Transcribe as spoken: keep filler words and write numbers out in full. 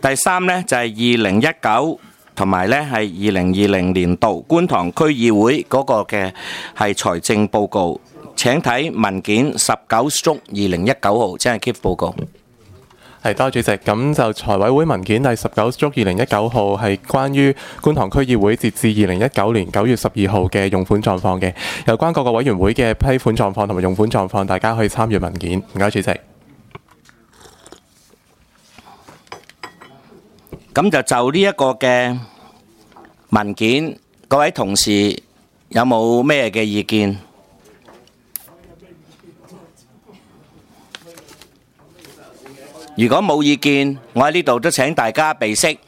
第三呢，就係二零一九同埋呢係二零二零年度觀塘區議會嗰個嘅係財政報告。請睇文件十九 stroke 二零一九號，即係 Keith 報告。 係，多謝主席。咁就財委會文件第十九 stroke 二零一九號係關於觀塘區議會截至二零一九年九月十二號嘅用款狀況嘅，有關各個委員會嘅批款狀況同埋用款狀況，大家可以參閱文件。唔該，主席。 咁就就呢一個嘅文件，各位同事有冇咩嘅意見？如果冇意見，我喺呢度都請大家備悉。